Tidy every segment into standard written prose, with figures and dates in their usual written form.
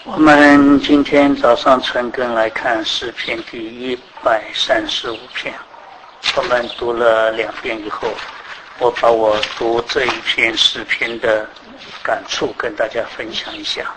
我们今天早上晨更来看诗篇第135篇，我们读了2遍以后，我把我读这一篇诗篇的感触跟大家分享一下。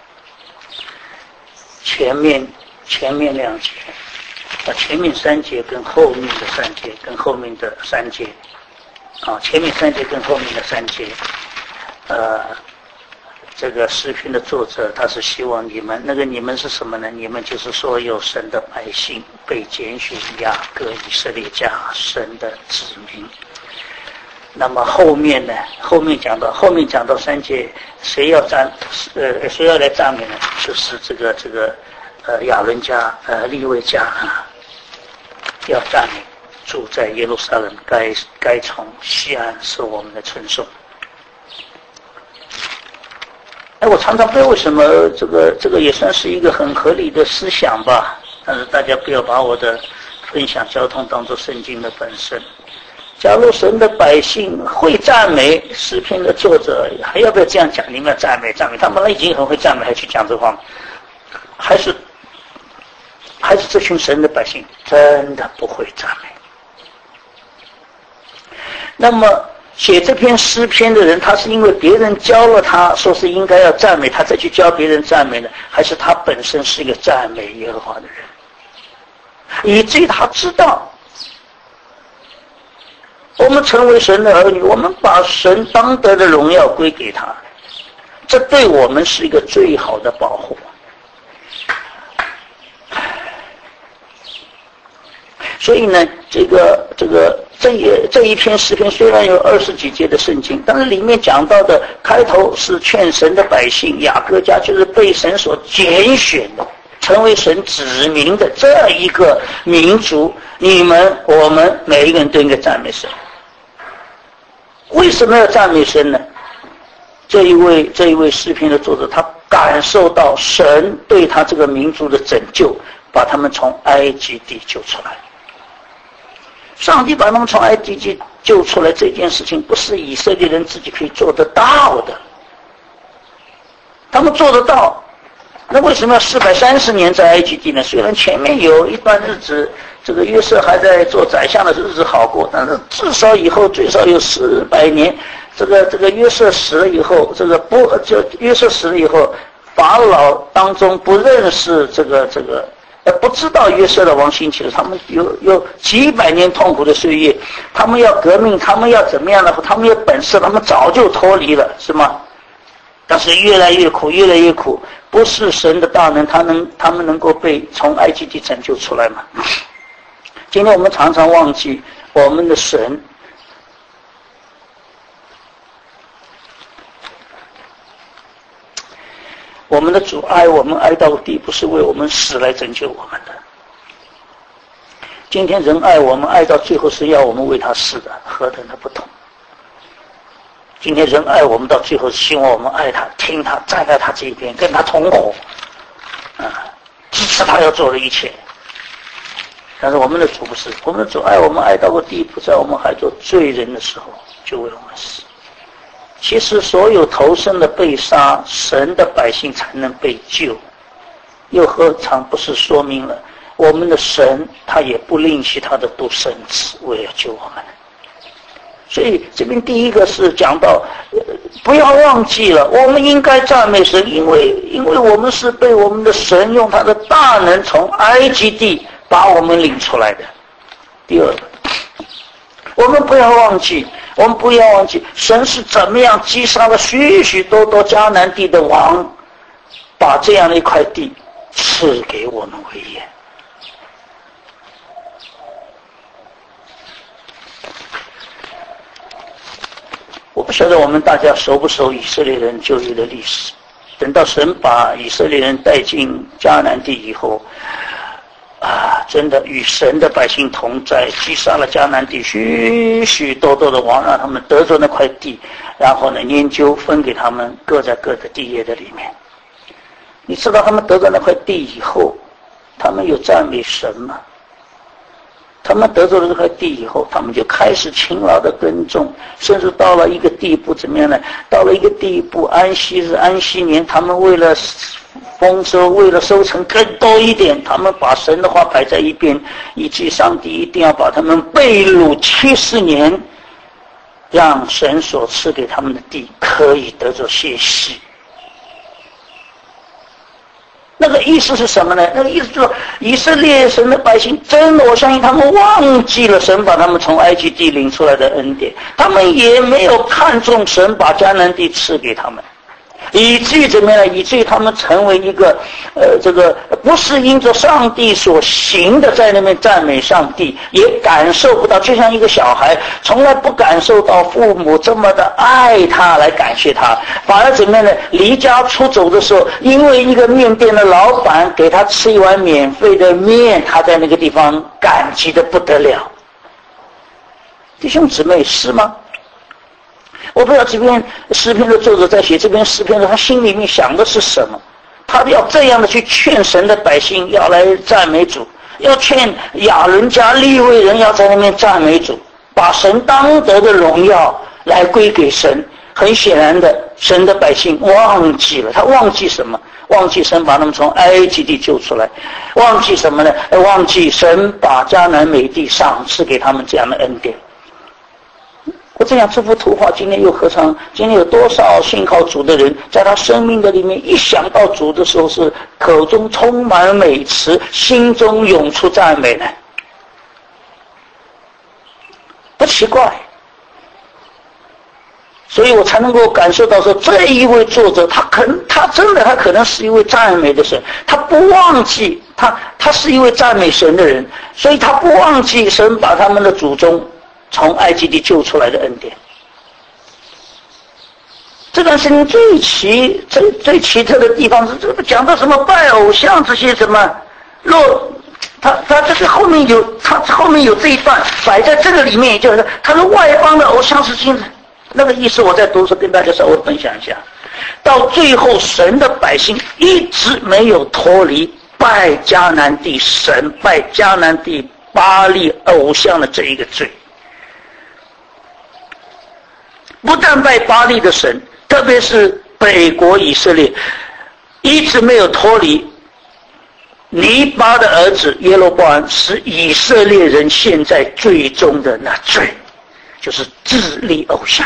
前面2节，前面3节跟后面的3节跟后面的3节，前面3节跟后面的3节，这个诗篇的作者他是希望你们是什么呢？你们就是所有神的百姓，被拣选雅各以色列家神的子民。那么后面呢？后面讲到3节，谁要来赞美呢？就是这个亚伦家利未家要赞美，住在耶路撒冷，该从西安是我们的称颂。我常常不知道为什么这个也算是一个很合理的思想吧，但是大家不要把我的分享交通当作圣经的本身。假如神的百姓会赞美，诗篇的作者还要不要这样讲？你们要赞美，他们已经很会赞美，还去讲这话吗？还是这群神的百姓真的不会赞美？那么写这篇诗篇的人，他是因为别人教了他说是应该要赞美，他再去教别人赞美呢？还是他本身是一个赞美耶和华的人，以至于他知道我们成为神的儿女，我们把神当得的荣耀归给他，这对我们是一个最好的保护。所以呢，这一篇诗篇虽然有20几节的圣经，但是里面讲到的开头是劝神的百姓，雅各家就是被神所拣选的，成为神子民的这一个民族，我们每一个人都应该赞美神。为什么要赞美神呢？这一位诗篇的作者，他感受到神对他这个民族的拯救，把他们从埃及地救出来。上帝把他们从埃及地救出来，这件事情不是以色列人自己可以做得到的，他们做得到。那为什么要430年在埃及地呢？虽然前面有一段日子，这个约瑟还在做宰相的日子好过，但是至少以后最少有400年。这个约瑟死了以后，约瑟死了以后，法老当中不认识不知道约瑟的王兴起了，他们有几百年痛苦的岁月，他们要革命，他们要怎么样呢？他们有本事，他们早就脱离了，是吗？但是越来越苦，不是神的大能，他们能够被从埃及地拯救出来吗？今天我们常常忘记我们的神，我们的主爱我们爱到底，不是为我们死来拯救我们的。今天人爱我们爱到最后是要我们为他死的，何等的不同。今天人爱我们到最后是希望我们爱他，听他，站在他这一边，跟他同伙，支持他要做的一切。但是我们的主不是，我们的主爱我们爱到个地步，在我们还做罪人的时候就为我们死。其实所有投生的被杀，神的百姓才能被救，又何尝不是说明了我们的神他也不吝惜他的独生子，为了救我们。所以这边第一个是讲到不要忘记了，我们应该赞美神，因为我们是被我们的神用他的大能从埃及地把我们领出来的。第二个，我们不要忘记神是怎么样击杀了许许多多迦南地的王，把这样的一块地赐给我们为业。我不晓得我们大家熟不熟以色列人旧约的历史。等到神把以色列人带进迦南地以后，真的与神的百姓同在，击杀了迦南地许许多多的王，让他们得着那块地，然后呢研究分给他们，各在各的地业的里面。你知道他们得着那块地以后，他们有赞美神吗？他们得着了这块地以后，他们就开始勤劳的耕种，甚至到了一个地步，怎么样呢？到了一个地步，安息日、安息年，他们为了丰收，为了收成更多一点，他们把神的话摆在一边，以及上帝一定要把他们被掳70年，让神所赐给他们的地可以得着歇息。那个意思是什么呢？那个意思就是以色列神的百姓真的，我相信他们忘记了神把他们从埃及地领出来的恩典，他们也没有看重神把迦南地赐给他们，以至于怎么样？以至于他们成为一个这个不是因着上帝所行的在那边赞美上帝，也感受不到，就像一个小孩从来不感受到父母这么的爱他来感谢他，反而怎么样呢？离家出走的时候，因为一个面店的老板给他吃一碗免费的面，他在那个地方感激的不得了。弟兄姊妹，是吗？我不知道这篇诗篇的作者在写这篇诗篇的，他心里面想的是什么？他要这样的去劝神的百姓要来赞美主，要劝亚伦家利未人要在那边赞美主，把神当得的荣耀来归给神。很显然的，神的百姓忘记了，他忘记什么？忘记神把他们从埃及地救出来，忘记什么呢？忘记神把迦南美地赏赐给他们这样的恩典。我这样这幅图画今天又何尝？今天有多少信靠主的人，在他生命的里面一想到主的时候，是口中充满美词，心中涌出赞美呢？不奇怪，所以我才能够感受到说，这一位作者他可能是一位赞美的神，他不忘记他是一位赞美神的人，所以他不忘记神把他们的祖宗从埃及地救出来的恩典。这段事情最奇特的地方是，这个讲到什么拜偶像这些什么他这个后面有这一段摆在这个里面，就是他说外邦的偶像是金子，那个意思我在读的时候跟大家稍微分享一下。到最后神的百姓一直没有脱离拜迦南地神、拜迦南地巴力偶像的这一个罪。不但拜巴力的神，特别是北国以色列一直没有脱离尼巴的儿子耶罗波安是以色列人现在最终的那罪，就是自立偶像。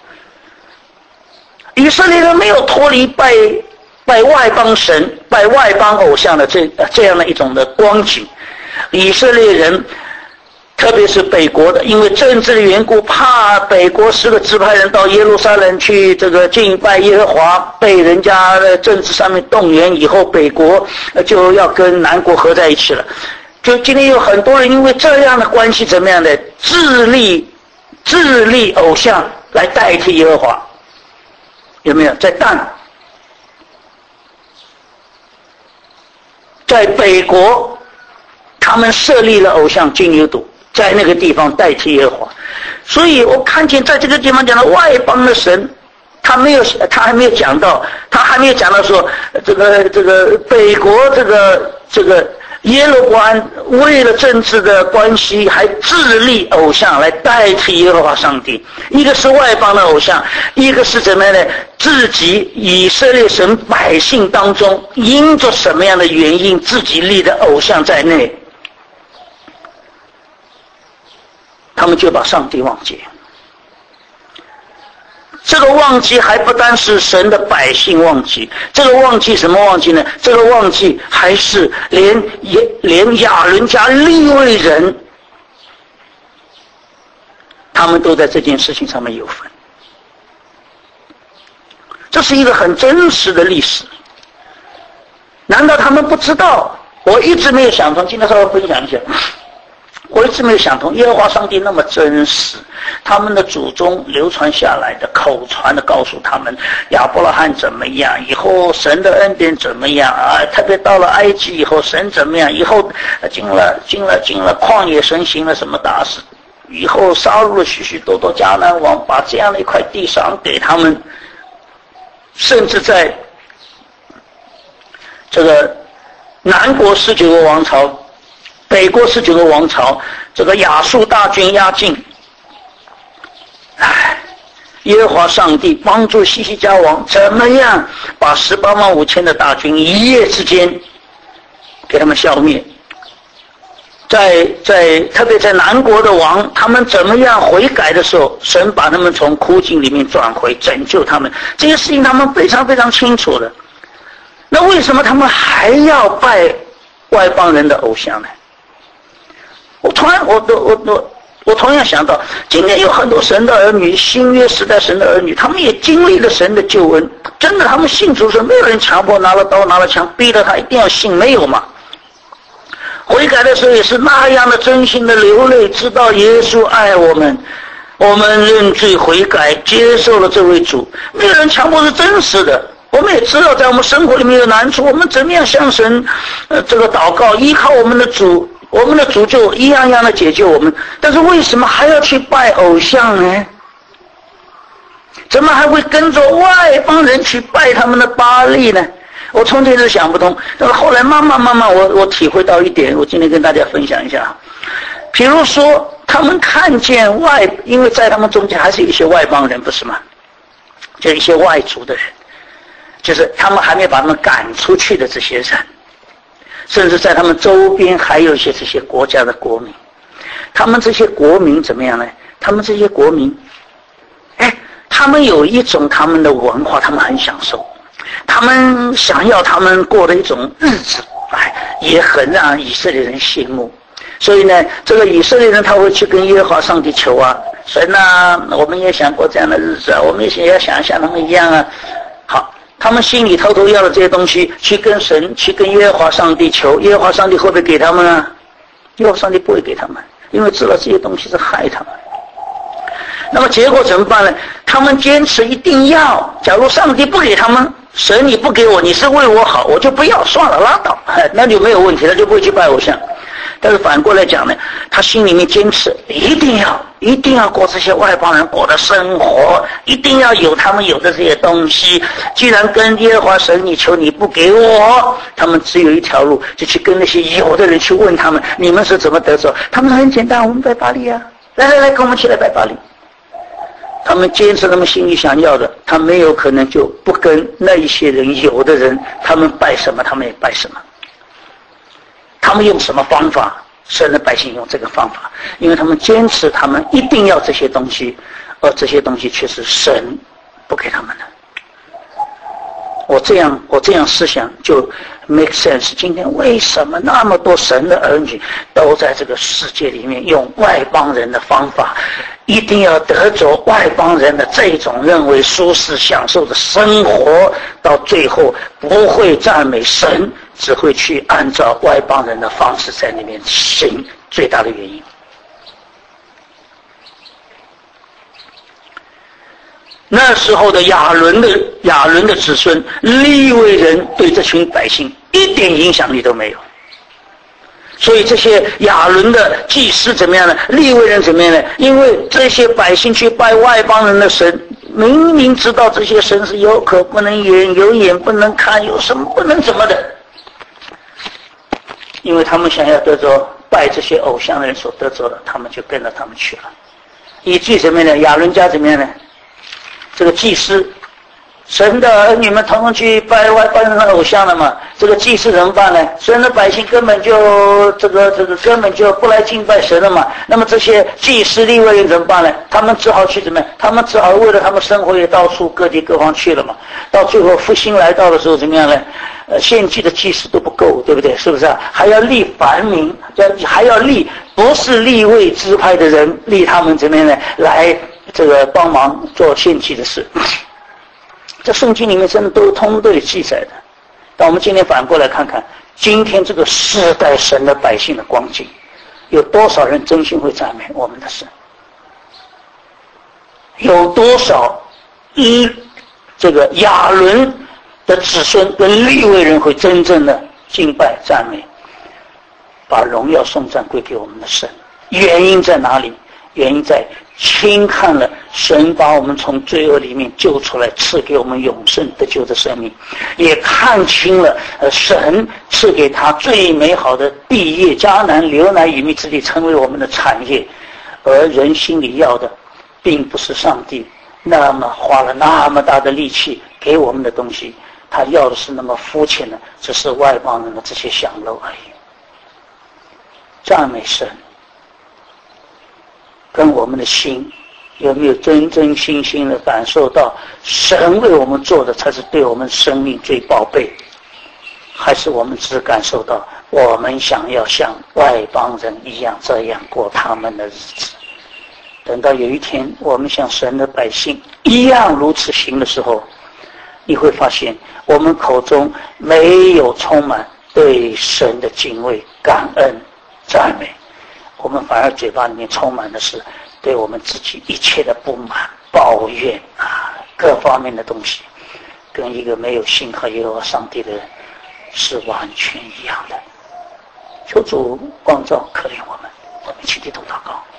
以色列人没有脱离拜外邦神、拜外邦偶像的这样的一种的光景。以色列人特别是北国的，因为政治的缘故，怕北国10个支派人到耶路撒冷去这个敬拜耶和华，被人家的政治上面动员以后，北国就要跟南国合在一起了。就今天有很多人因为这样的关系怎么样的自立偶像来代替耶和华，有没有？在在北国，他们设立了偶像金牛犊，在那个地方代替耶和华。所以我看见在这个地方讲的外邦的神，他还没有讲到说这个北国这个耶罗波安为了政治的关系还自立偶像来代替耶和华上帝，一个是外邦的偶像，一个是怎么样呢？自己以色列神百姓当中因着什么样的原因自己立的偶像在内，他们就把上帝忘记。这个忘记还不单是神的百姓忘记，这个忘记什么忘记呢？这个忘记还是连亚伦家利未人，他们都在这件事情上面有份。这是一个很真实的历史，难道他们不知道？我一直没有想通，今天稍微分享一下。我一直没有想通，耶和华上帝那么真实，他们的祖宗流传下来的口传的告诉他们亚伯拉罕怎么样，以后神的恩典怎么样啊？特别到了埃及以后神怎么样，以后进了旷野，神行了什么大事，以后杀入了许许多多迦南王，把这样的一块地赏给他们，甚至在这个南国19个王朝，北国19个王朝，这个亚述大军压境， 耶和华上帝帮助西西家王怎么样把185000的大军一夜之间给他们消灭。特别在南国的王，他们怎么样悔改的时候，神把他们从苦境里面转回，拯救他们。这些事情他们非常非常清楚的。那为什么他们还要拜外邦人的偶像呢？我同样想到，今天有很多神的儿女，新约时代神的儿女，他们也经历了神的救恩。真的，他们信主时没有人强迫拿了刀拿了枪逼着他一定要信，没有嘛？悔改的时候也是那样的真心的流泪，知道耶稣爱我们，我们认罪悔改，接受了这位主，没有人强迫，是真实的。我们也知道在我们生活里面有难处，我们怎么样向神这个祷告，依靠我们的主，我们的主就一样样的解救我们。但是为什么还要去拜偶像呢？怎么还会跟着外邦人去拜他们的巴力呢？我从前是想不通，但是后来慢慢我体会到一点，我今天跟大家分享一下。比如说他们看见因为在他们中间还是有一些外邦人，不是吗？就一些外族的人，就是他们还没把他们赶出去的这些人，甚至在他们周边还有一些这些国家的国民。他们这些国民怎么样呢？他们这些国民他们有一种他们的文化，他们很享受，他们想要他们过的一种日子，也很让以色列人羡慕。所以呢，这个以色列人他会去跟耶和华上帝求啊，神啊，我们也想过这样的日子啊，我们也要想像他们一样啊。好，他们心里偷偷要的这些东西，去跟神，去跟耶和华上帝求，耶和华上帝会不会给他们啊？耶和华上帝不会给他们，因为知道这些东西是害他们。那么结果怎么办呢？他们坚持一定要，假如上帝不给他们，神你不给我，你是为我好，我就不要，算了，拉倒，那就没有问题，他就不会去拜偶像。但是反过来讲呢，他心里面坚持一定要过这些外邦人过的生活，一定要有他们有的这些东西。既然跟耶和华神你求你不给我，他们只有一条路，就去跟那些有的人去问他们，你们是怎么得着？他们说很简单，我们拜巴力啊，来跟我们起来拜巴力。他们坚持他们心里想要的，他没有可能就不跟那一些人，有的人他们拜什么他们也拜什么，他们用什么方法，神的百姓用这个方法，因为他们坚持他们一定要这些东西，而这些东西却是神不给他们的。我这样思想就 make sense。今天为什么那么多神的儿女都在这个世界里面用外邦人的方法，一定要得着外邦人的这种认为舒适享受的生活，到最后不会赞美神，只会去按照外邦人的方式在里面行，最大的原因。那时候的亚伦的子孙利未人对这群百姓一点影响力都没有，所以这些亚伦的祭司怎么样呢？利未人怎么样呢？因为这些百姓去拜外邦人的神，明明知道这些神是有口不能言，有眼不能看，有什么不能怎么的，因为他们想要得着拜这些偶像的人所得着的，他们就跟着他们去了。以至于怎么样呢？亚伦家怎么样呢？这个祭司，神的儿女们统统去拜外邦人的偶像了嘛？这个祭司怎么办呢？神的百姓根本就根本就不来敬拜神了嘛。那么这些祭司利未人怎么办呢？他们只好去怎么样？他们只好为了他们生活也到处各地各方去了嘛。到最后复兴来到的时候怎么样呢？献祭的祭司都不够，对不对？是不是啊？还要立凡民，还要立不是利未支派的人，立他们怎么样呢？来这个帮忙做献祭的事。这圣经里面真的都通都有记载的。但我们今天反过来看看，今天这个世代神的百姓的光景，有多少人真心会赞美我们的神？有多少这个亚伦的子孙跟利未人会真正的敬拜赞美，把荣耀颂赞归给我们的神？原因在哪里？原因在轻看了神把我们从罪恶里面救出来，赐给我们永生得救的生命，也看清了神赐给他最美好的地业，迦南流奶与蜜之地成为我们的产业，而人心里要的并不是上帝那么花了那么大的力气给我们的东西，他要的是那么肤浅的，只是外邦人的这些享乐而已。赞美神，跟我们的心有没有真真心心的感受到神为我们做的才是对我们生命最宝贝，还是我们只感受到我们想要像外邦人一样这样过他们的日子？等到有一天我们像神的百姓一样如此行的时候，你会发现我们口中没有充满对神的敬畏、感恩、赞美，我们反而嘴巴里面充满的是对我们自己一切的不满、抱怨各方面的东西，跟一个没有信和耶和华上帝的人是完全一样的。求主光照可怜我们，我们一起低头祷告。